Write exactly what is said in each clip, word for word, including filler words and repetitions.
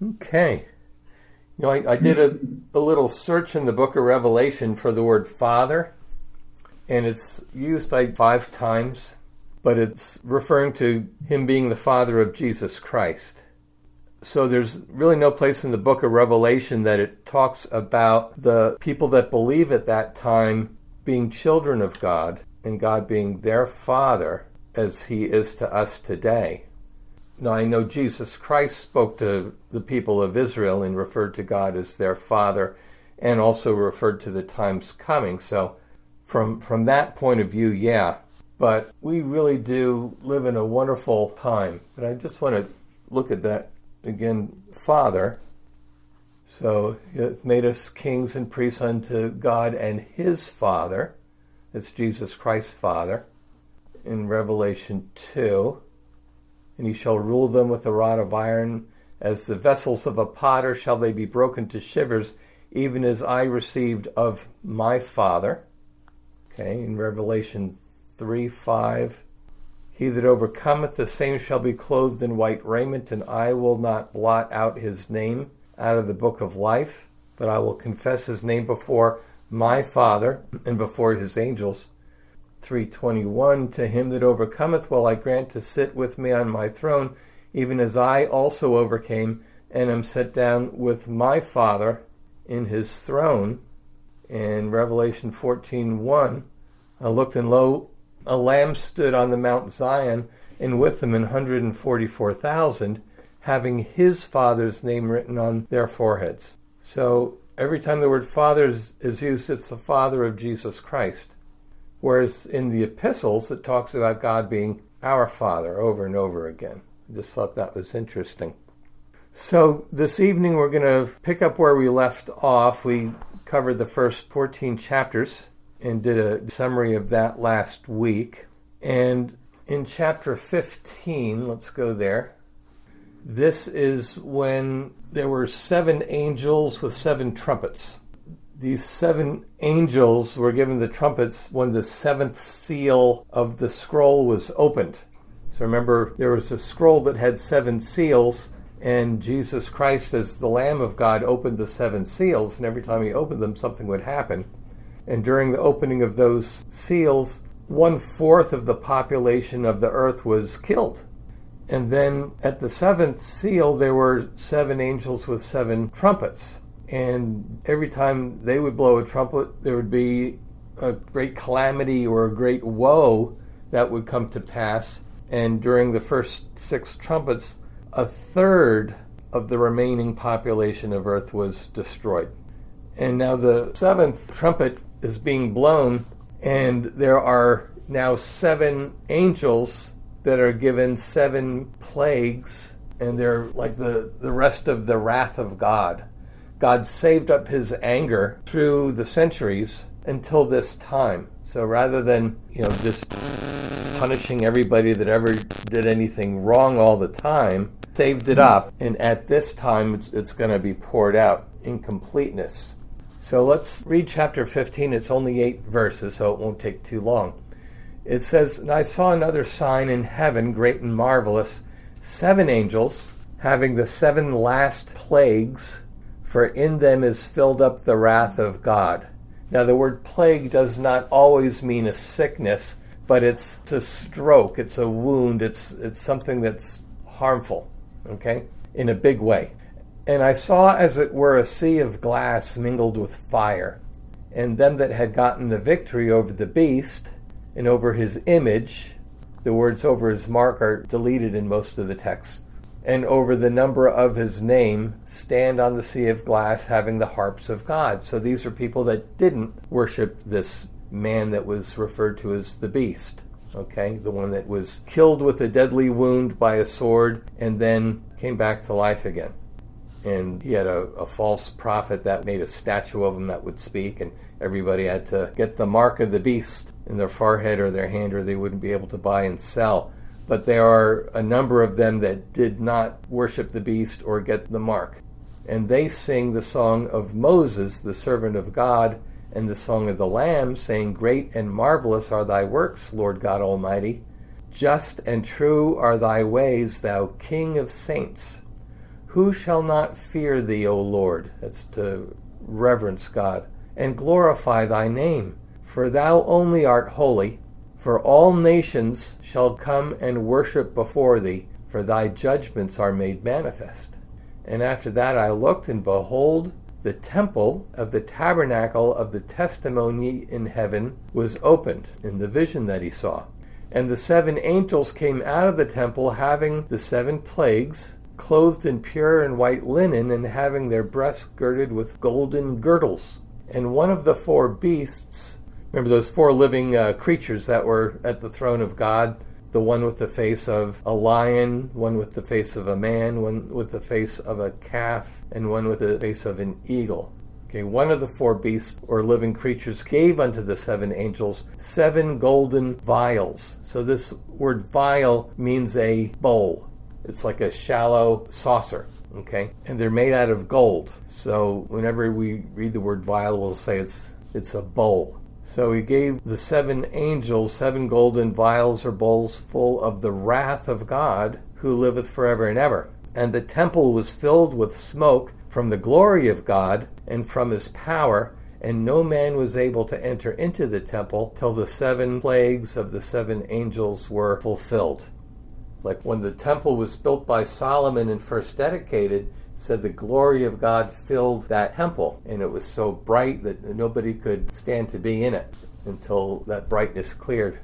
Okay. You know, I, I did a, a little search in the book of Revelation for the word Father, and it's used like five times, but it's referring to him being the Father of Jesus Christ. So there's really no place in the book of Revelation that it talks about the people that believe at that time being children of God and God being their Father as he is to us today. Now, I know Jesus Christ spoke to the people of Israel and referred to God as their Father and also referred to the times coming. So from from that point of view, yeah. But we really do live in a wonderful time. But I just want to look at that again, Father. So it made us kings and priests unto God and his Father. That's Jesus Christ's Father in Revelation two. And he shall rule them with a rod of iron. As the vessels of a potter shall they be broken to shivers, even as I received of my Father. Okay, in Revelation three five. He that overcometh, the same shall be clothed in white raiment, and I will not blot out his name out of the book of life, but I will confess his name before my Father and before his angels. three twenty-one, to him that overcometh will I grant to sit with me on my throne, even as I also overcame and am set down with my Father in his throne. In Revelation fourteen one, I looked, and lo, a lamb stood on the Mount Zion, and with him an hundred and forty-four thousand, having his Father's name written on their foreheads. So every time the word Father is, is used, it's the Father of Jesus Christ. Whereas in the epistles, it talks about God being our Father over and over again. I just thought that was interesting. So this evening we're going to pick up where we left off. We covered the first fourteen chapters and did a summary of that last week. And in chapter fifteen, let's go there. This is when there were seven angels with seven trumpets. These seven angels were given the trumpets when the seventh seal of the scroll was opened. So remember, there was a scroll that had seven seals, and Jesus Christ, as the Lamb of God, opened the seven seals, and every time he opened them, something would happen. And during the opening of those seals, one-fourth of the population of the earth was killed. And then at the seventh seal, there were seven angels with seven trumpets. And every time they would blow a trumpet, there would be a great calamity or a great woe that would come to pass. And during the first six trumpets, a third of the remaining population of Earth was destroyed. And now the seventh trumpet is being blown, and there are now seven angels that are given seven plagues, and they're like the, the rest of the wrath of God. God saved up his anger through the centuries until this time. So rather than, you know, just punishing everybody that ever did anything wrong all the time, saved it up, and at this time it's, it's going to be poured out in completeness. So let's read chapter fifteen. It's only eight verses, so it won't take too long. It says, "And I saw another sign in heaven, great and marvelous, seven angels, having the seven last plagues, for in them is filled up the wrath of God." Now the word plague does not always mean a sickness, but it's a stroke, it's a wound, it's it's something that's harmful, okay, in a big way. "And I saw as it were a sea of glass mingled with fire, and them that had gotten the victory over the beast and over his image," the words over his mark are deleted in most of the text, "and over the number of his name, stand on the sea of glass, having the harps of God." So these are people that didn't worship this man that was referred to as the beast, okay? The one that was killed with a deadly wound by a sword and then came back to life again. And he had a, a false prophet that made a statue of him that would speak, and everybody had to get the mark of the beast in their forehead or their hand, or they wouldn't be able to buy and sell. But there are a number of them that did not worship the beast or get the mark. And they sing the song of Moses, the servant of God, and the song of the Lamb, saying, "Great and marvelous are thy works, Lord God Almighty. Just and true are thy ways, thou King of saints. Who shall not fear thee, O Lord? That's to reverence God, and glorify thy name. For thou only art holy, for all nations shall come and worship before thee, for thy judgments are made manifest. And after that I looked, and behold, the temple of the tabernacle of the testimony in heaven was opened, in the vision that he saw. And the seven angels came out of the temple, having the seven plagues, clothed in pure and white linen, and having their breasts girded with golden girdles. And one of the four beasts, remember those four living uh, creatures that were at the throne of God, the one with the face of a lion, one with the face of a man, one with the face of a calf, and one with the face of an eagle. Okay, one of the four beasts or living creatures gave unto the seven angels seven golden vials. So this word vial means a bowl. It's like a shallow saucer, okay? And they're made out of gold. So whenever we read the word vial, we'll say it's it's a bowl. So he gave the seven angels seven golden vials or bowls full of the wrath of God, who liveth forever and ever. And the temple was filled with smoke from the glory of God and from his power, and no man was able to enter into the temple till the seven plagues of the seven angels were fulfilled. It's like when the temple was built by Solomon and first dedicated, said the glory of God filled that temple, and it was so bright that nobody could stand to be in it until that brightness cleared.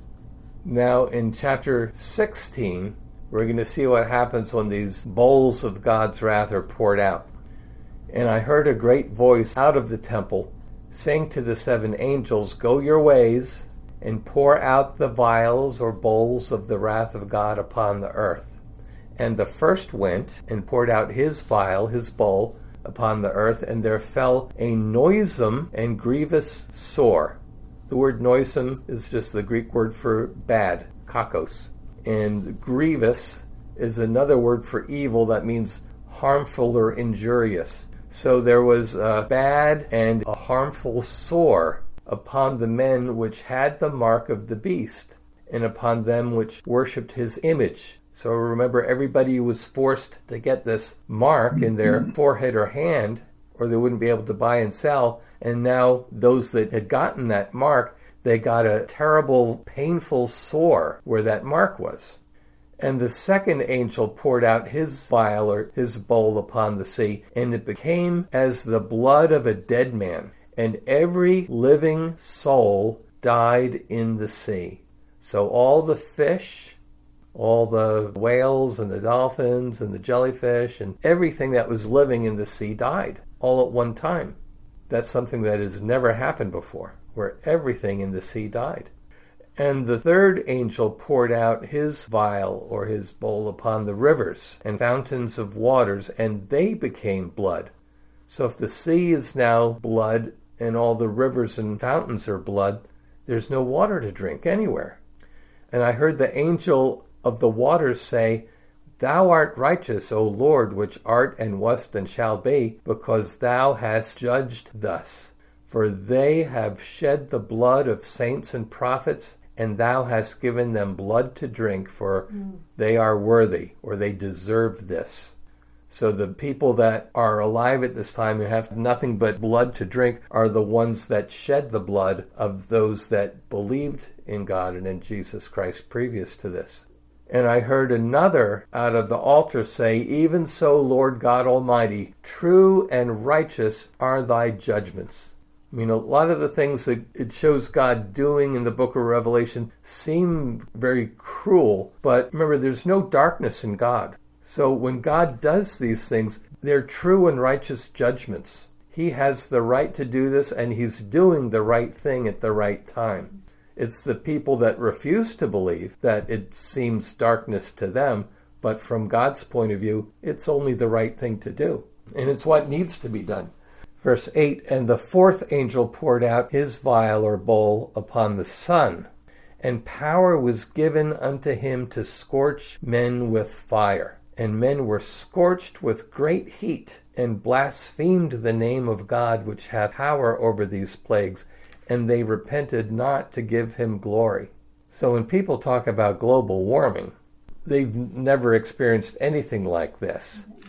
Now in chapter sixteen, we're going to see what happens when these bowls of God's wrath are poured out. And I heard a great voice out of the temple, saying to the seven angels, Go your ways, and pour out the vials or bowls of the wrath of God upon the earth. And the first went and poured out his vial, his bowl, upon the earth, and there fell a noisome and grievous sore. The word noisome is just the Greek word for bad, kakos. And grievous is another word for evil that means harmful or injurious. So there was a bad and a harmful sore upon the men which had the mark of the beast, and upon them which worshipped his image. So remember, everybody was forced to get this mark in their forehead or hand, or they wouldn't be able to buy and sell. And now those that had gotten that mark, they got a terrible, painful sore where that mark was. And the second angel poured out his vial or his bowl upon the sea, and it became as the blood of a dead man, and every living soul died in the sea. So all the fish, all the whales and the dolphins and the jellyfish and everything that was living in the sea died all at one time. That's something that has never happened before, where everything in the sea died. And the third angel poured out his vial or his bowl upon the rivers and fountains of waters, and they became blood. So if the sea is now blood and all the rivers and fountains are blood, there's no water to drink anywhere. And I heard the angel of the waters say, Thou art righteous, O Lord, which art and wast and shall be, because thou hast judged thus. For they have shed the blood of saints and prophets, and thou hast given them blood to drink, for mm. they are worthy, or they deserve this. So the people that are alive at this time and have nothing but blood to drink are the ones that shed the blood of those that believed in God and in Jesus Christ previous to this. And I heard another out of the altar say, Even so, Lord God Almighty, true and righteous are thy judgments. I mean, a lot of the things that it shows God doing in the book of Revelation seem very cruel, but remember, there's no darkness in God. So when God does these things, they're true and righteous judgments. He has the right to do this, and he's doing the right thing at the right time. It's the people that refuse to believe that it seems darkness to them, but from God's point of view, it's only the right thing to do. And it's what needs to be done. Verse eight, And the fourth angel poured out his vial or bowl upon the sun, and power was given unto him to scorch men with fire. And men were scorched with great heat, and blasphemed the name of God, which hath power over these plagues, and they repented not to give him glory. So when people talk about global warming, they've never experienced anything like this.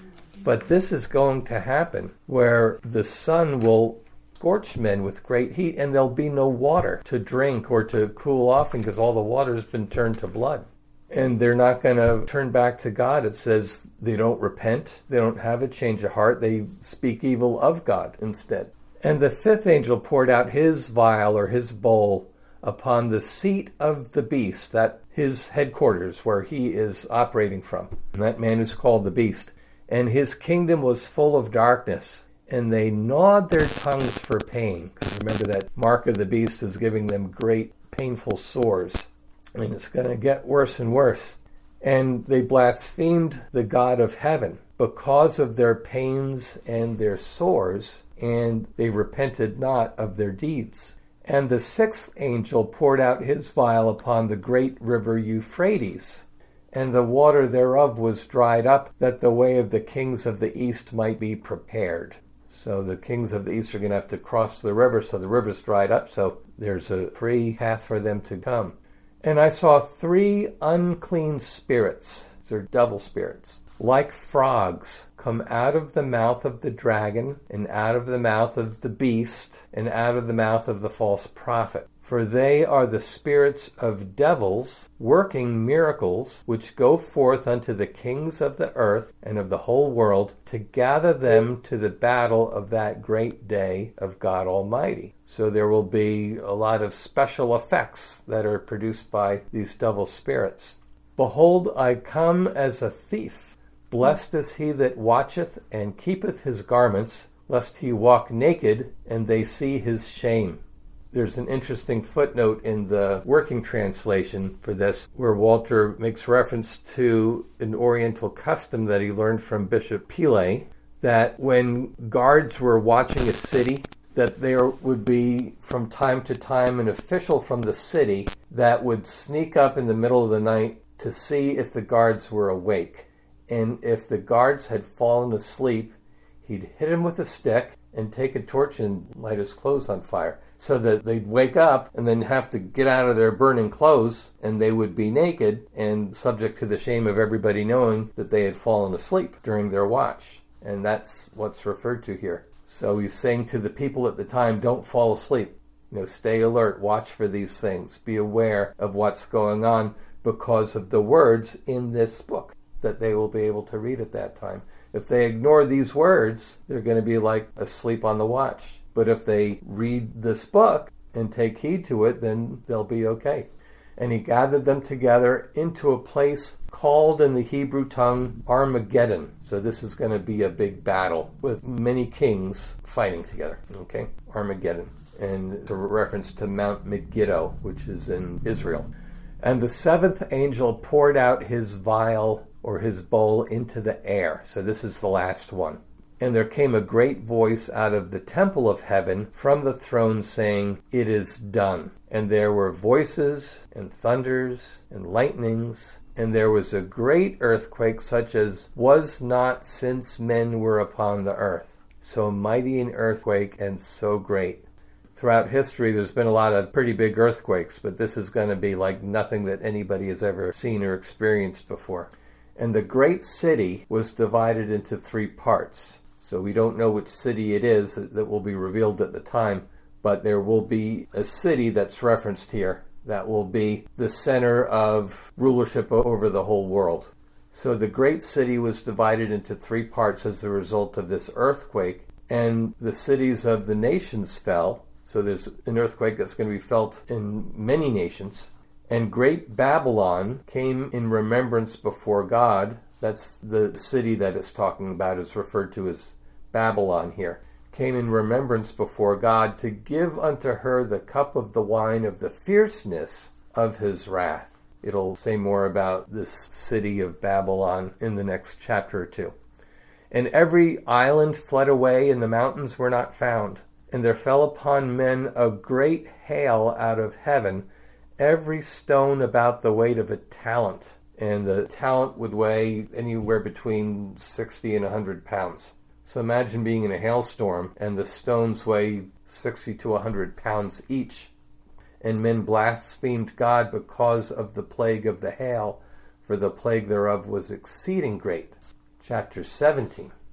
But this is going to happen where the sun will scorch men with great heat, and there'll be no water to drink or to cool off because all the water has been turned to blood. And they're not going to turn back to God. It says they don't repent. They don't have a change of heart. They speak evil of God instead. And the fifth angel poured out his vial or his bowl upon the seat of the beast, that his headquarters where he is operating from. And that man is called the beast. And his kingdom was full of darkness. And they gnawed their tongues for pain. Because remember that mark of the beast is giving them great painful sores. And it's going to get worse and worse. And they blasphemed the God of heaven because of their pains and their sores, and they repented not of their deeds. And the sixth angel poured out his vial upon the great river Euphrates, and the water thereof was dried up, that the way of the kings of the east might be prepared. So the kings of the east are going to have to cross the river, so the river's dried up, so there's a free path for them to come. And I saw three unclean spirits, they're devil spirits, like frogs, come out of the mouth of the dragon, and out of the mouth of the beast, and out of the mouth of the false prophet. For they are the spirits of devils, working miracles, which go forth unto the kings of the earth and of the whole world, to gather them to the battle of that great day of God Almighty. So there will be a lot of special effects that are produced by these devil spirits. Behold, I come as a thief. Blessed is he that watcheth and keepeth his garments, lest he walk naked, and they see his shame. There's an interesting footnote in the working translation for this, where Walter makes reference to an Oriental custom that he learned from Bishop Pile, that when guards were watching a city, that there would be from time to time an official from the city that would sneak up in the middle of the night to see if the guards were awake. And if the guards had fallen asleep, he'd hit him with a stick and take a torch and light his clothes on fire, so that they'd wake up and then have to get out of their burning clothes, and they would be naked and subject to the shame of everybody knowing that they had fallen asleep during their watch. And that's what's referred to here. So he's saying to the people at the time, don't fall asleep. You know, stay alert, watch for these things, be aware of what's going on because of the words in this book that they will be able to read at that time. If they ignore these words, they're going to be like asleep on the watch. But if they read this book and take heed to it, then they'll be okay. And he gathered them together into a place called in the Hebrew tongue Armageddon. So this is going to be a big battle with many kings fighting together. Okay, Armageddon. And it's a reference to Mount Megiddo, which is in Israel. And the seventh angel poured out his vial or his bowl into the air. So this is the last one. And there came a great voice out of the temple of heaven from the throne saying, it is done. And there were voices and thunders and lightnings, and there was a great earthquake such as was not since men were upon the earth. So mighty an earthquake and so great. Throughout history, there's been a lot of pretty big earthquakes, but this is going to be like nothing that anybody has ever seen or experienced before. And the great city was divided into three parts. So we don't know which city it is that will be revealed at the time, but there will be a city that's referenced here that will be the center of rulership over the whole world. So the great city was divided into three parts as a result of this earthquake, and the cities of the nations fell. So there's an earthquake that's going to be felt in many nations. And great Babylon came in remembrance before God. That's the city that it's talking about, is referred to as Babylon here. Came in remembrance before God to give unto her the cup of the wine of the fierceness of his wrath. It'll say more about this city of Babylon in the next chapter or two. And every island fled away, and the mountains were not found. And there fell upon men a great hail out of heaven, every stone about the weight of a talent. And the talent would weigh anywhere between sixty and one hundred pounds. So imagine being in a hailstorm and the stones weigh sixty to one hundred pounds each. And men blasphemed God because of the plague of the hail, for the plague thereof was exceeding great. Chapter seventeen.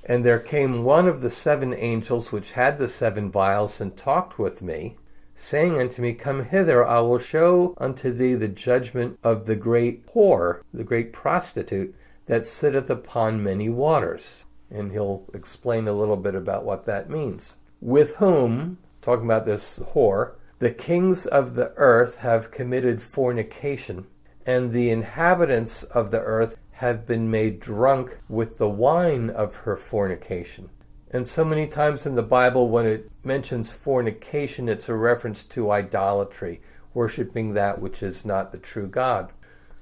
And there came one of the seven angels which had the seven vials, and talked with me, saying unto me, Come hither, I will show unto thee the judgment of the great whore, the great prostitute, that sitteth upon many waters. And he'll explain a little bit about what that means. With whom, talking about this whore, the kings of the earth have committed fornication, and the inhabitants of the earth have been made drunk with the wine of her fornication. And so many times in the Bible, when it mentions fornication, it's a reference to idolatry, worshiping that which is not the true God.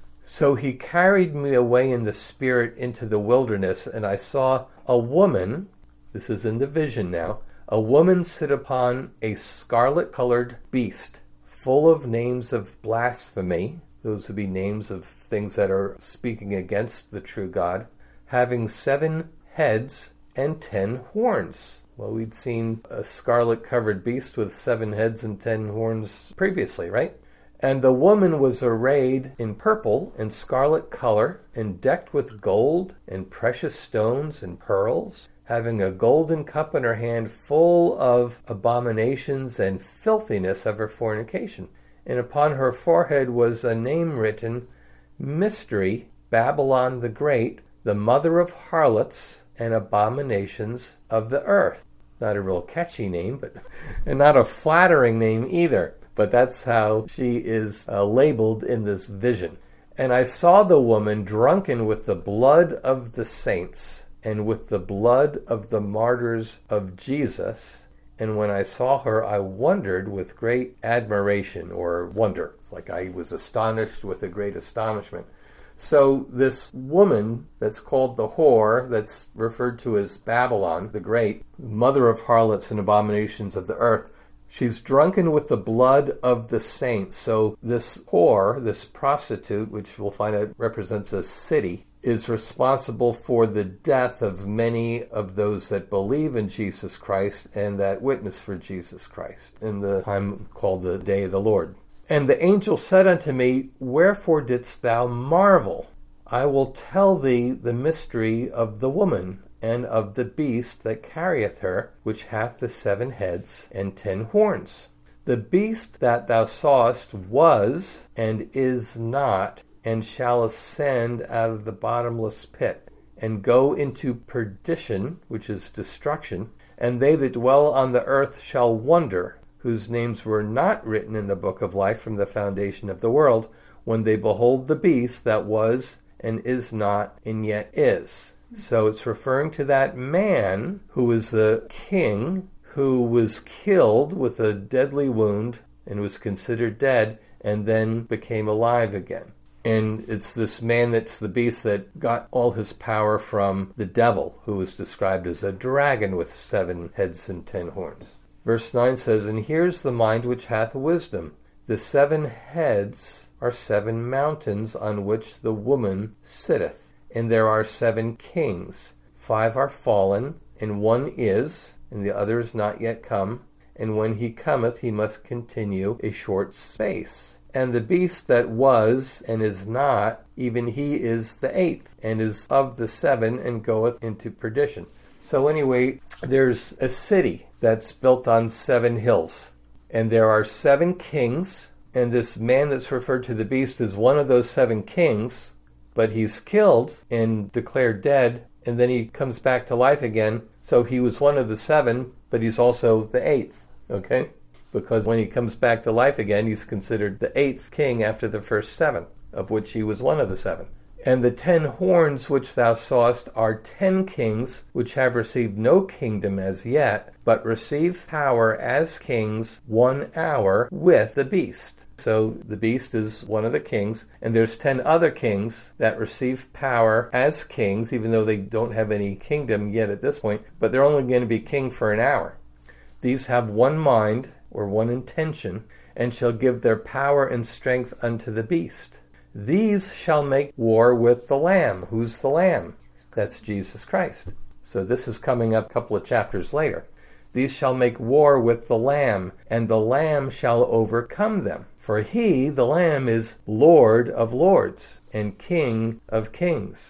So he carried me away in the spirit into the wilderness, and I saw a woman, this is in the vision now, a woman sit upon a scarlet-colored beast, full of names of blasphemy. Those would be names of things that are speaking against the true God, having seven heads and ten horns. Well, we'd seen a scarlet-covered beast with seven heads and ten horns previously, right? And the woman was arrayed in purple and scarlet color, and decked with gold and precious stones and pearls, having a golden cup in her hand full of abominations and filthiness of her fornication. And upon her forehead was a name written, Mystery, Babylon the Great, the mother of harlots and abominations of the earth. Not a real catchy name, but and not a flattering name either. But that's how she is uh, labeled in this vision. And I saw the woman drunken with the blood of the saints and with the blood of the martyrs of Jesus. And when I saw her, I wondered with great admiration or wonder. It's like I was astonished with a great astonishment. So this woman that's called the whore, that's referred to as Babylon the Great, mother of harlots and abominations of the earth, she's drunken with the blood of the saints. So this whore, this prostitute, which we'll find out represents a city, is responsible for the death of many of those that believe in Jesus Christ and that witness for Jesus Christ in the time called the Day of the Lord. And the angel said unto me, Wherefore didst thou marvel? I will tell thee the mystery of the woman and of the beast that carrieth her, which hath the seven heads and ten horns. The beast that thou sawest was and is not, and shall ascend out of the bottomless pit, and go into perdition, which is destruction, and they that dwell on the earth shall wonder, whose names were not written in the book of life from the foundation of the world, when they behold the beast that was and is not and yet is. So it's referring to that man who was the king, who was killed with a deadly wound and was considered dead, and then became alive again. And it's this man that's the beast that got all his power from the devil, who was described as a dragon with seven heads and ten horns. Verse nine says, And here's the mind which hath wisdom. The seven heads are seven mountains on which the woman sitteth. And there are seven kings. Five are fallen, and one is, and the other is not yet come. And when he cometh, he must continue a short space. And the beast that was and is not, even he is the eighth, and is of the seven, and goeth into perdition. So anyway, there's a city that's built on seven hills. And there are seven kings, and this man that's referred to the beast is one of those seven kings, but he's killed and declared dead, and then he comes back to life again. So he was one of the seven, but he's also the eighth, okay? Because when he comes back to life again, he's considered the eighth king after the first seven, of which he was one of the seven. And the ten horns which thou sawest are ten kings, which have received no kingdom as yet, but receive power as kings one hour with the beast. So the beast is one of the kings, and there's ten other kings that receive power as kings, even though they don't have any kingdom yet at this point, but they're only going to be king for an hour. These have one mind, or one intention, and shall give their power and strength unto the beast. These shall make war with the Lamb. Who's the Lamb? That's Jesus Christ. So this is coming up a couple of chapters later. These shall make war with the Lamb, and the Lamb shall overcome them. For he, the Lamb, is Lord of lords and King of kings.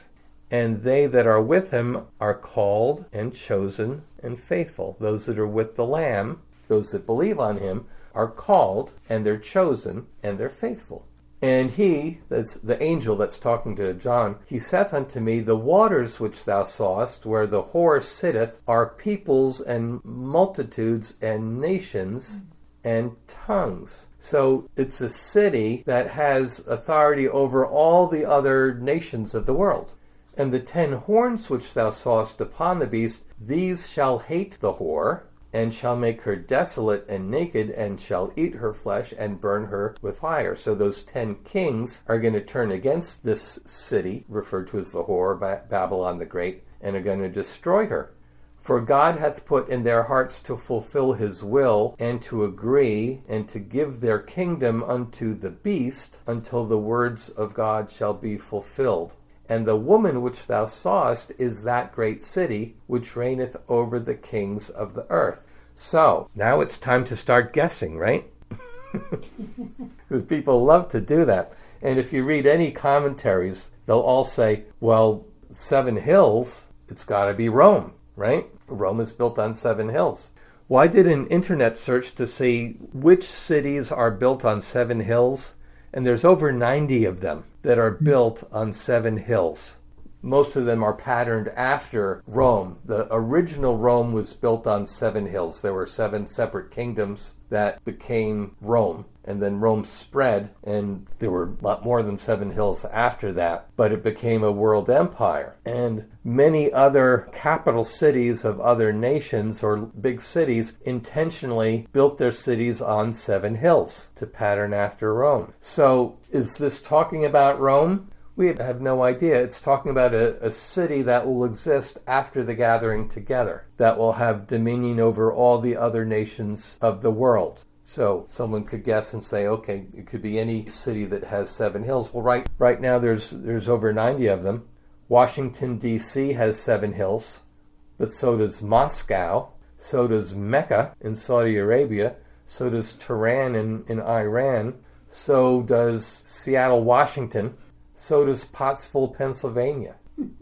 And they that are with him are called and chosen and faithful. Those that are with the Lamb, those that believe on him, are called and they're chosen and they're faithful. And he, that's the angel that's talking to John, he saith unto me, the waters which thou sawest, where the whore sitteth, are peoples and multitudes and nations and tongues. So it's a city that has authority over all the other nations of the world. And the ten horns which thou sawest upon the beast, these shall hate the whore, and shall make her desolate and naked, and shall eat her flesh, and burn her with fire. So those ten kings are going to turn against this city, referred to as the whore, Babylon the Great, and are going to destroy her. For God hath put in their hearts to fulfill his will, and to agree, and to give their kingdom unto the beast, until the words of God shall be fulfilled. And the woman which thou sawest is that great city, which reigneth over the kings of the earth. So, now it's time to start guessing, right? Because people love to do that. And if you read any commentaries, they'll all say, well, seven hills, it's got to be Rome, right? Rome is built on seven hills. Well, I did an internet search to see which cities are built on seven hills, and there's over ninety of them that are built on seven hills. Most of them are patterned after Rome. The original Rome was built on seven hills. There were seven separate kingdoms that became Rome. And then Rome spread, and there were a lot more than seven hills after that. But it became a world empire. And many other capital cities of other nations or big cities intentionally built their cities on seven hills to pattern after Rome. So is this talking about Rome? We have no idea. It's talking about a, a city that will exist after the gathering together, that will have dominion over all the other nations of the world. So someone could guess and say, okay, it could be any city that has seven hills. Well, right right now there's there's over ninety of them. Washington, D C has seven hills, but so does Moscow, so does Mecca in Saudi Arabia, so does Tehran in, in Iran, so does Seattle, Washington, so does Pottsville, Pennsylvania.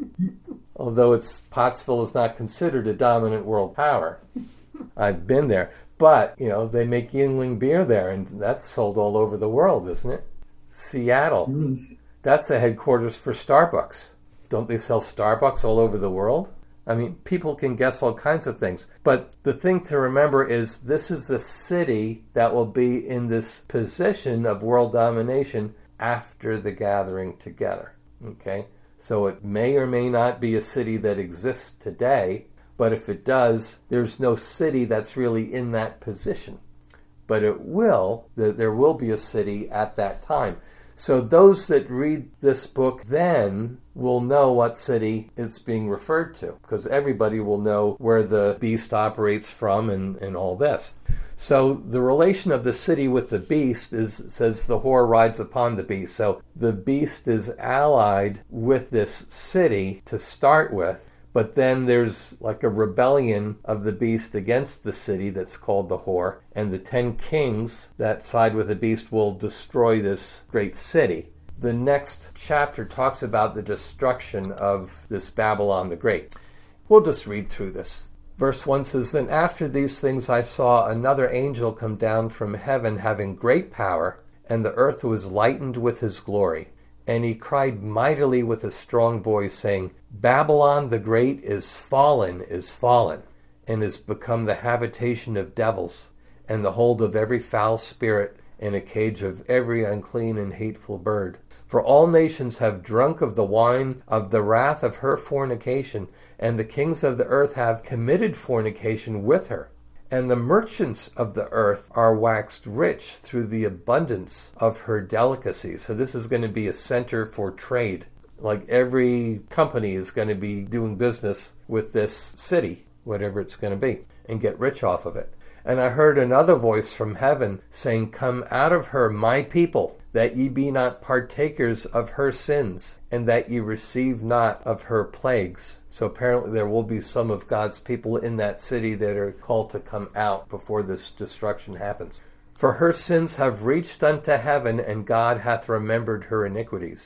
Although it's Pottsville is not considered a dominant world power. I've been there. But, you know, they make Yuengling beer there, and that's sold all over the world, isn't it? Seattle. Mm. That's the headquarters for Starbucks. Don't they sell Starbucks all over the world? I mean, people can guess all kinds of things. But the thing to remember is this is a city that will be in this position of world domination after the gathering together. Okay? So it may or may not be a city that exists today, but if it does, there's no city that's really in that position. But it will, there will be a city at that time. So those that read this book then will know what city it's being referred to, because everybody will know where the beast operates from and, and all this. So the relation of the city with the beast is, says the whore rides upon the beast. So the beast is allied with this city to start with, but then there's like a rebellion of the beast against the city that's called the whore, and the ten kings that side with the beast will destroy this great city. The next chapter talks about the destruction of this Babylon the Great. We'll just read through this. Verse one says, Then after these things I saw another angel come down from heaven, having great power, and the earth was lightened with his glory. And he cried mightily with a strong voice, saying, Babylon the Great is fallen, is fallen, and is become the habitation of devils, and the hold of every foul spirit, and a cage of every unclean and hateful bird. For all nations have drunk of the wine of the wrath of her fornication, and the kings of the earth have committed fornication with her. And the merchants of the earth are waxed rich through the abundance of her delicacies. So this is going to be a center for trade. Like every company is going to be doing business with this city, whatever it's going to be, and get rich off of it. And I heard another voice from heaven saying, Come out of her, my people, that ye be not partakers of her sins, and that ye receive not of her plagues. So apparently there will be some of God's people in that city that are called to come out before this destruction happens. For her sins have reached unto heaven, and God hath remembered her iniquities.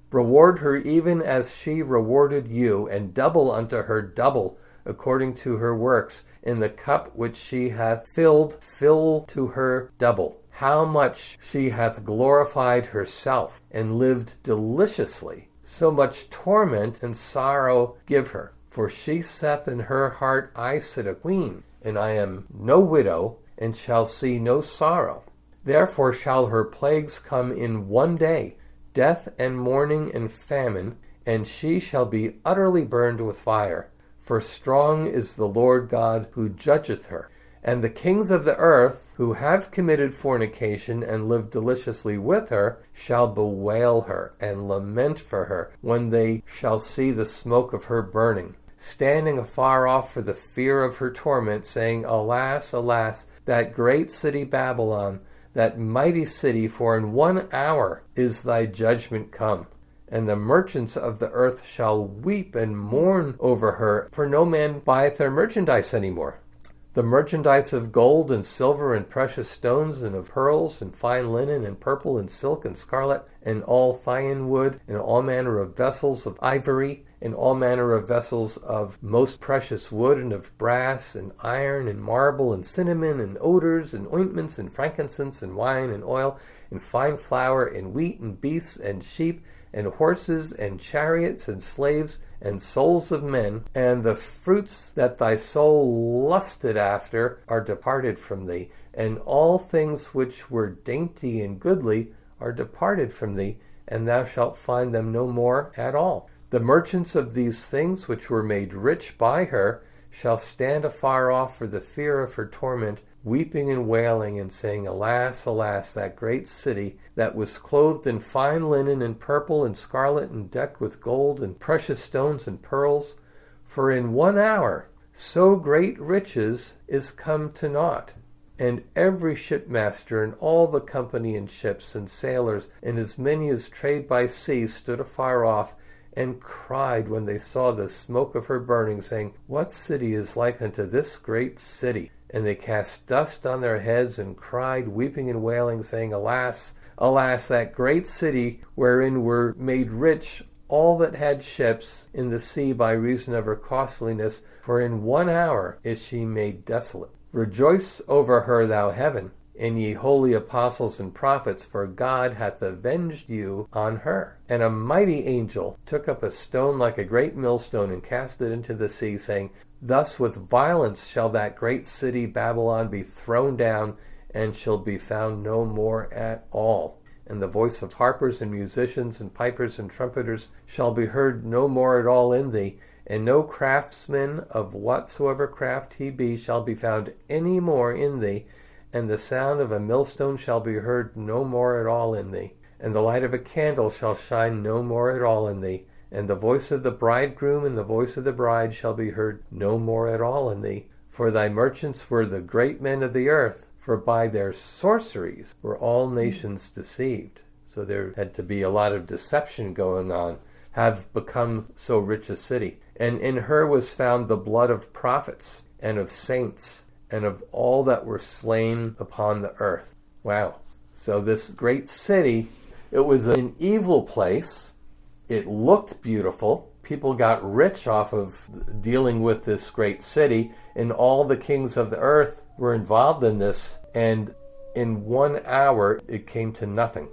Reward her even as she rewarded you, and double unto her double according to her works. In the cup which she hath filled, fill to her double. How much she hath glorified herself, and lived deliciously. So much torment and sorrow give her. For she saith in her heart, I sit a queen, and I am no widow, and shall see no sorrow. Therefore shall her plagues come in one day, death and mourning and famine, and she shall be utterly burned with fire. For strong is the Lord God who judgeth her. And the kings of the earth, who have committed fornication and lived deliciously with her, shall bewail her and lament for her when they shall see the smoke of her burning, standing afar off for the fear of her torment, saying, Alas, alas, that great city Babylon, that mighty city, for in one hour is thy judgment come. And the merchants of the earth shall weep and mourn over her, for no man buyeth their merchandise any more. The merchandise of gold and silver and precious stones and of pearls and fine linen and purple and silk and scarlet and all fine wood and all manner of vessels of ivory and all manner of vessels of most precious wood and of brass and iron and marble and cinnamon and odors and ointments and frankincense and wine and oil and fine flour and wheat and beasts and sheep and horses and chariots and slaves and souls of men, and the fruits that thy soul lusted after are departed from thee, and all things which were dainty and goodly are departed from thee, and thou shalt find them no more at all. The merchants of these things which were made rich by her shall stand afar off for the fear of her torment, weeping and wailing, and saying, Alas, alas, that great city that was clothed in fine linen and purple and scarlet and decked with gold and precious stones and pearls, for in one hour so great riches is come to naught. And every shipmaster and all the company in ships and sailors and as many as trade by sea stood afar off and cried when they saw the smoke of her burning, saying, What city is like unto this great city? And they cast dust on their heads and cried, weeping and wailing, saying, Alas, alas, that great city wherein were made rich all that had ships in the sea by reason of her costliness, for in one hour is she made desolate. Rejoice over her, thou heaven, and ye holy apostles and prophets, for God hath avenged you on her. And a mighty angel took up a stone like a great millstone and cast it into the sea, saying, Thus with violence shall that great city Babylon be thrown down, and shall be found no more at all. And the voice of harpers and musicians and pipers and trumpeters shall be heard no more at all in thee, and no craftsman of whatsoever craft he be shall be found any more in thee, and the sound of a millstone shall be heard no more at all in thee, and the light of a candle shall shine no more at all in thee, and the voice of the bridegroom and the voice of the bride shall be heard no more at all in thee. For thy merchants were the great men of the earth, for by their sorceries were all nations deceived. So there had to be a lot of deception going on, have become so rich a city. And in her was found the blood of prophets and of saints and of all that were slain upon the earth. Wow. So this great city, it was an evil place. It looked beautiful. People got rich off of dealing with this great city, and all the kings of the earth were involved in this, and in one hour it came to nothing.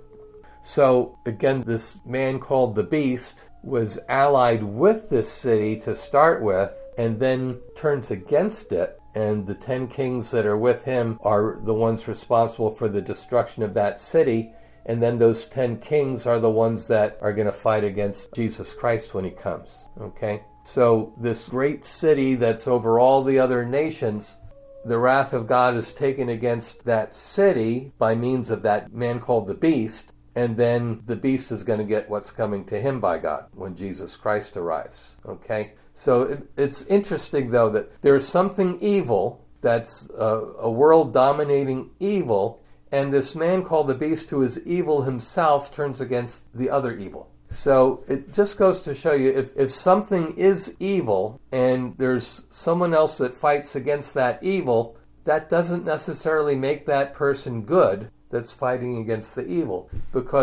So again, this man called the Beast was allied with this city to start with, and then turns against it, and the ten kings that are with him are the ones responsible for the destruction of that city. And then those ten kings are the ones that are going to fight against Jesus Christ when he comes. Okay? So this great city that's over all the other nations, the wrath of God is taken against that city by means of that man called the Beast. And then the Beast is going to get what's coming to him by God when Jesus Christ arrives. Okay? So it, it's interesting, though, that there's something evil that's a, a world-dominating evil, and this man called the Beast, who is evil himself, turns against the other evil. So it just goes to show you, if, if something is evil and there's someone else that fights against that evil, that doesn't necessarily make that person good that's fighting against the evil. Because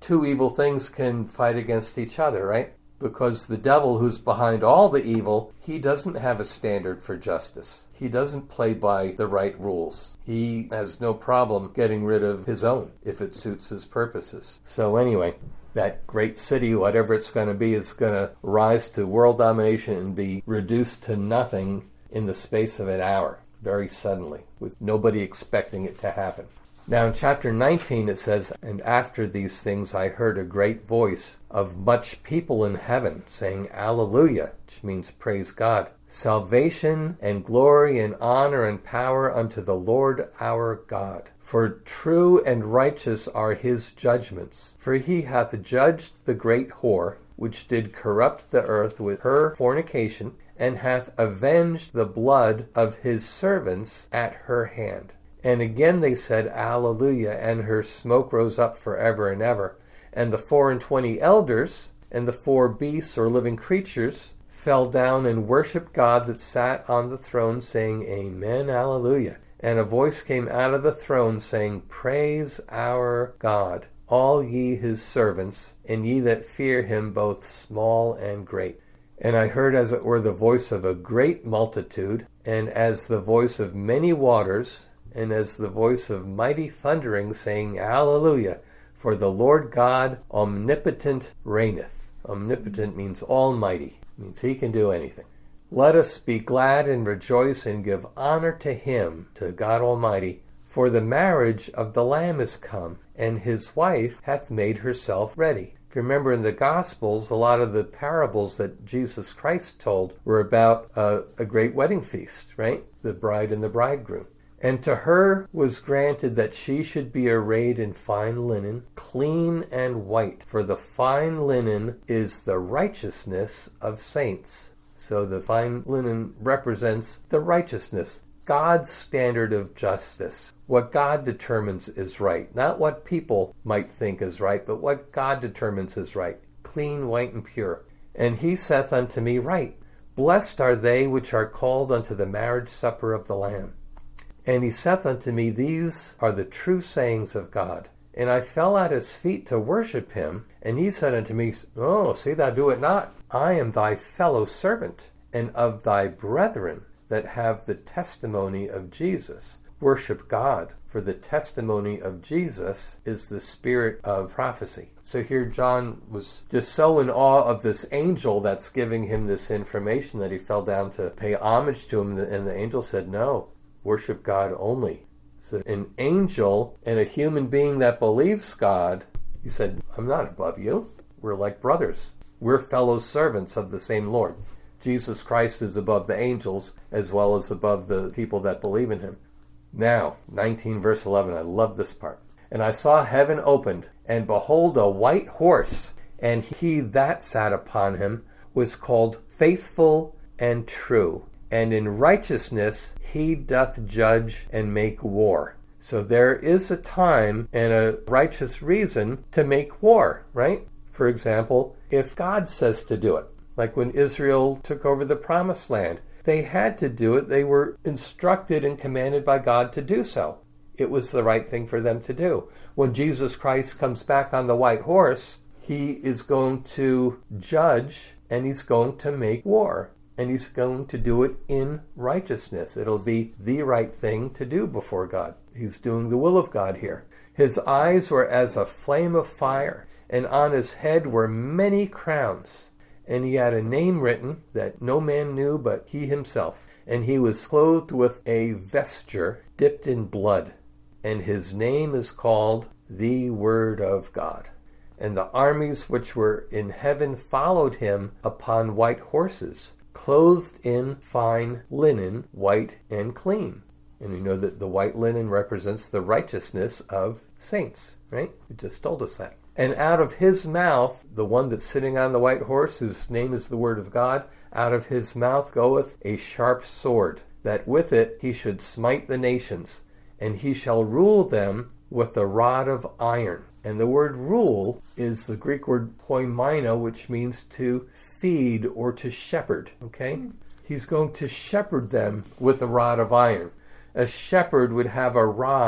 two evil things can fight against each other, right? Because the devil, who's behind all the evil, he doesn't have a standard for justice. He doesn't play by the right rules. He has no problem getting rid of his own if it suits his purposes. So anyway, that great city, whatever it's going to be, is going to rise to world domination and be reduced to nothing in the space of an hour, very suddenly, with nobody expecting it to happen. Now in chapter nineteen it says, "And after these things I heard a great voice of much people in heaven, saying, Alleluia," which means praise God. "Salvation and glory and honor and power unto the Lord our God. For true and righteous are his judgments. For he hath judged the great whore, which did corrupt the earth with her fornication, and hath avenged the blood of his servants at her hand." And again they said, Alleluia, and her smoke rose up forever and ever. And the four and twenty elders and the four beasts or living creatures fell down and worshipped God that sat on the throne, saying, Amen, Alleluia. And a voice came out of the throne, saying, Praise our God, all ye his servants, and ye that fear him, both small and great. And I heard as it were the voice of a great multitude, and as the voice of many waters, and as the voice of mighty thundering, saying, Alleluia, for the Lord God omnipotent reigneth. Omnipotent means almighty, means he can do anything. Let us be glad and rejoice and give honor to him, to God Almighty, for the marriage of the Lamb is come, and his wife hath made herself ready. If you remember in the Gospels, a lot of the parables that Jesus Christ told were about uh, a great wedding feast, right? The bride and the bridegroom. And to her was granted that she should be arrayed in fine linen, clean and white, for the fine linen is the righteousness of saints. So the fine linen represents the righteousness, God's standard of justice. What God determines is right, not what people might think is right, but what God determines is right, clean, white, and pure. And he saith unto me, Right, blessed are they which are called unto the marriage supper of the Lamb. And he saith unto me, These are the true sayings of God. And I fell at his feet to worship him. And he said unto me, Oh, see thou do it not. I am thy fellow servant, and of thy brethren that have the testimony of Jesus. Worship God, for the testimony of Jesus is the spirit of prophecy. So here John was just so in awe of this angel that's giving him this information that he fell down to pay homage to him. And the angel said, No. Worship God only. So an angel and a human being that believes God, he said, I'm not above you. We're like brothers. We're fellow servants of the same Lord. Jesus Christ is above the angels as well as above the people that believe in him. Now, nineteen verse eleven, I love this part. And I saw heaven opened, and behold a white horse, and he that sat upon him was called Faithful and True. And in righteousness he doth judge and make war. So there is a time and a righteous reason to make war, right? For example, if God says to do it, like when Israel took over the Promised Land, they had to do it. They were instructed and commanded by God to do so. It was the right thing for them to do. When Jesus Christ comes back on the white horse, he is going to judge and he's going to make war. And he's going to do it in righteousness. It'll be the right thing to do before God. He's doing the will of God here. His eyes were as a flame of fire, and on his head were many crowns. And he had a name written that no man knew but he himself. And he was clothed with a vesture dipped in blood. And his name is called the Word of God. And the armies which were in heaven followed him upon white horses, clothed in fine linen, white and clean. And we know that the white linen represents the righteousness of saints, right? He just told us that. And out of his mouth, the one that's sitting on the white horse, whose name is the Word of God, out of his mouth goeth a sharp sword, that with it he should smite the nations, and he shall rule them with a rod of iron. And the word rule is the Greek word poimaino, which means to feed or to shepherd, okay? He's going to shepherd them with a rod of iron. A shepherd would have a rod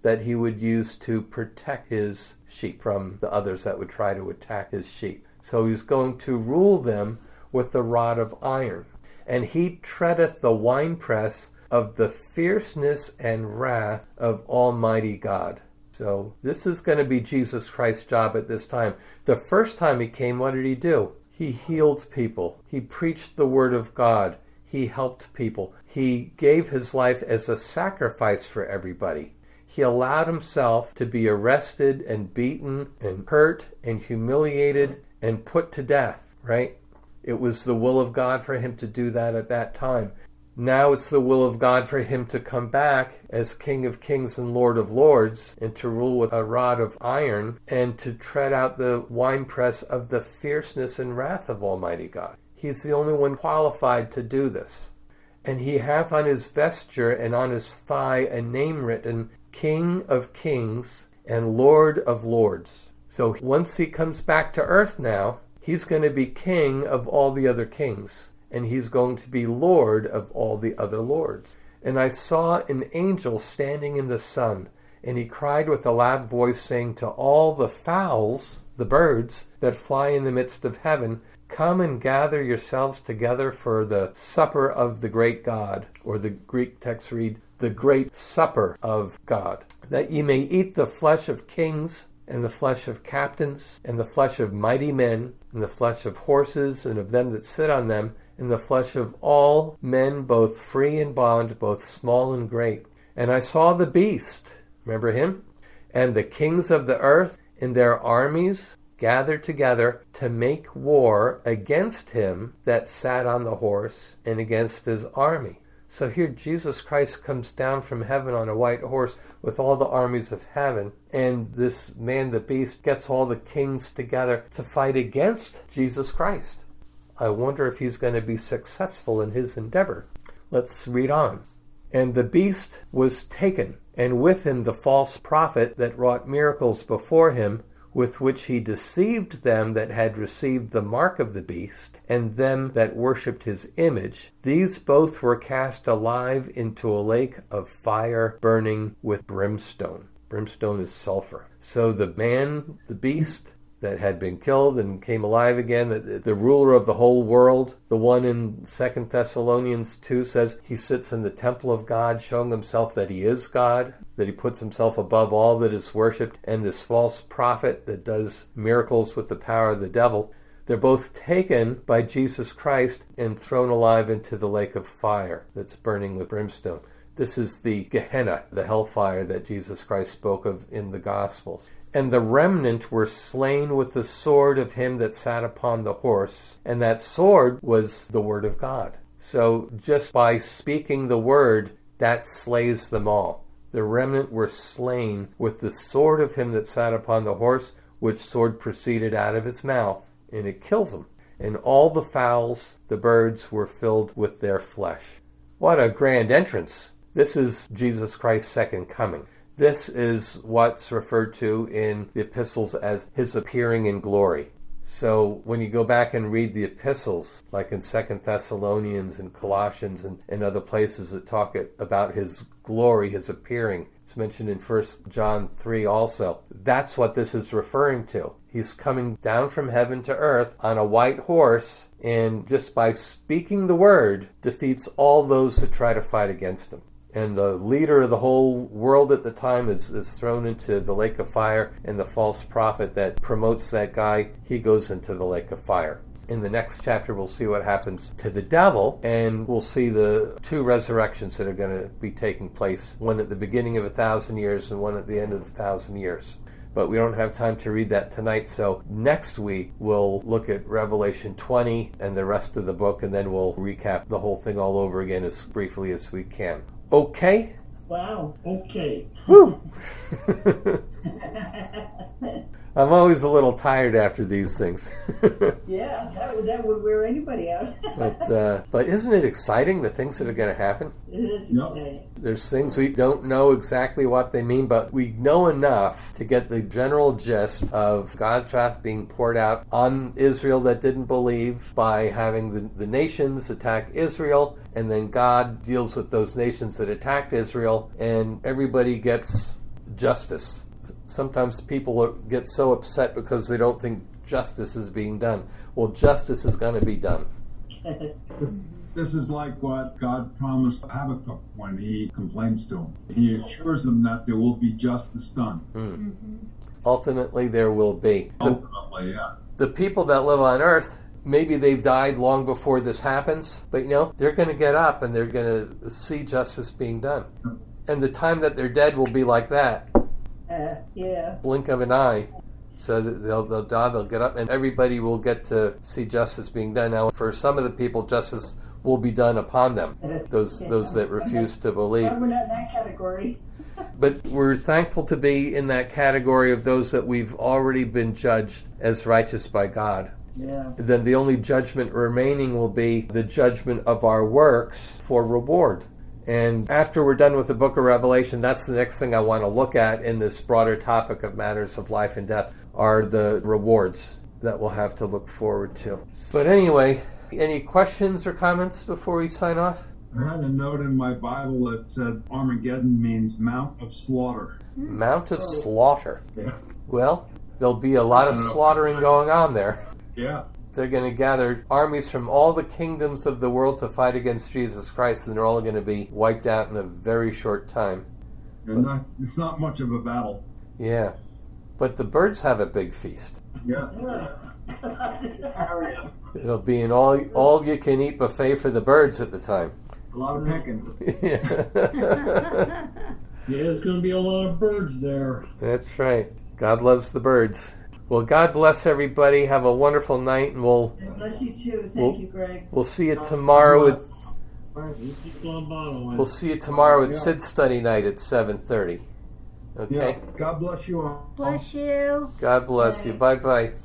that he would use to protect his sheep from the others that would try to attack his sheep. So he's going to rule them with the rod of iron. And he treadeth the winepress of the fierceness and wrath of Almighty God. So this is going to be Jesus Christ's job at this time. The first time he came, what did he do? He healed people. He preached the word of God. He helped people. He gave his life as a sacrifice for everybody. He allowed himself to be arrested and beaten and hurt and humiliated and put to death, right? It was the will of God for him to do that at that time. Now it's the will of God for him to come back as King of Kings and Lord of Lords and to rule with a rod of iron and to tread out the winepress of the fierceness and wrath of Almighty God. He's the only one qualified to do this. And he hath on his vesture and on his thigh a name written, King of Kings and Lord of Lords. So once he comes back to earth now, he's going to be king of all the other kings. And he's going to be Lord of all the other lords. And I saw an angel standing in the sun, and he cried with a loud voice, saying to all the fowls, the birds, that fly in the midst of heaven, come and gather yourselves together for the supper of the great God, or the Greek text read, the great supper of God, that ye may eat the flesh of kings, and the flesh of captains, and the flesh of mighty men, and the flesh of horses, and of them that sit on them, and the flesh of all men, both free and bond, both small and great. And I saw the beast, remember him? And the kings of the earth and their armies gathered together to make war against him that sat on the horse and against his army. So here Jesus Christ comes down from heaven on a white horse with all the armies of heaven, and this man, the beast, gets all the kings together to fight against Jesus Christ. I wonder if he's going to be successful in his endeavor. Let's read on. And the beast was taken, and with him the false prophet that wrought miracles before him, with which he deceived them that had received the mark of the beast, and them that worshipped his image. These both were cast alive into a lake of fire burning with brimstone. Brimstone is sulfur. So the man, the beast, that had been killed and came alive again, the, the ruler of the whole world, the one in Second Thessalonians two says he sits in the temple of God, showing himself that he is God, that he puts himself above all that is worshipped, and this false prophet that does miracles with the power of the devil, they're both taken by Jesus Christ and thrown alive into the lake of fire that's burning with brimstone. This is the Gehenna, the hellfire that Jesus Christ spoke of in the Gospels. And the remnant were slain with the sword of him that sat upon the horse, and that sword was the word of God. So just by speaking the word, that slays them all. The remnant were slain with the sword of him that sat upon the horse, which sword proceeded out of his mouth, and it kills them. And all the fowls, the birds, were filled with their flesh. What a grand entrance. This is Jesus Christ's second coming. This is what's referred to in the epistles as his appearing in glory. So when you go back and read the epistles, like in Second Thessalonians and Colossians and, and other places that talk it, about his glory, his appearing, it's mentioned in First John three also. That's what this is referring to. He's coming down from heaven to earth on a white horse, and just by speaking the word, defeats all those that try to fight against him. And the leader of the whole world at the time is, is thrown into the lake of fire, and the false prophet that promotes that guy, he goes into the lake of fire. In the next chapter, we'll see what happens to the devil, and we'll see the two resurrections that are going to be taking place, one at the beginning of a thousand years and one at the end of a thousand years. But we don't have time to read that tonight, so next week we'll look at Revelation twenty and the rest of the book, and then we'll recap the whole thing all over again as briefly as we can. Okay? Wow, okay. Woo! I'm always a little tired after these things. Yeah, that would, that would wear anybody out. but uh, but isn't it exciting, the things that are going to happen? It is exciting. There's things we don't know exactly what they mean, but we know enough to get the general gist of God's wrath being poured out on Israel that didn't believe by having the, the nations attack Israel, and then God deals with those nations that attacked Israel, and everybody gets justice. Sometimes people are, get so upset because they don't think justice is being done. Well, justice is going to be done. This, this is like what God promised Habakkuk when he complains to him. He assures him that there will be justice done. Mm. Mm-hmm. Ultimately, there will be. Ultimately, yeah. The people that live on earth, maybe they've died long before this happens, but you know, they're going to get up and they're going to see justice being done. And the time that they're dead will be like that. Uh, yeah. Blink of an eye. So that they'll, they'll die, they'll get up, and everybody will get to see justice being done. Now, for some of the people, justice will be done upon them, those those that refuse to believe. Well, we're not in that category. But we're thankful to be in that category of those that we've already been judged as righteous by God. Yeah. Then the only judgment remaining will be the judgment of our works for reward. And after we're done with the book of Revelation, that's the next thing I want to look at in this broader topic of matters of life and death, are the rewards that we'll have to look forward to. But anyway, any questions or comments before we sign off? I had a note in my Bible that said Armageddon means Mount of Slaughter. Mount of Slaughter. Yeah. Well, there'll be a lot of slaughtering going on there. Yeah. They're going to gather armies from all the kingdoms of the world to fight against Jesus Christ, and they're all going to be wiped out in a very short time. And not, it's not much of a battle. Yeah. But the birds have a big feast. Yeah. It'll be an all all you can eat buffet for the birds at the time. A lot of pecking. Yeah. Yeah, there's going to be a lot of birds there. That's right. God loves the birds. Well, God bless everybody. Have a wonderful night, and we'll Bless you too. Thank We'll- you, Greg. we'll see you tomorrow with Keep on bottling. we'll see you tomorrow with Yeah. Sid study night at seven thirty. Okay. Yeah. God bless you all. Bless you. God bless you. Bye bye.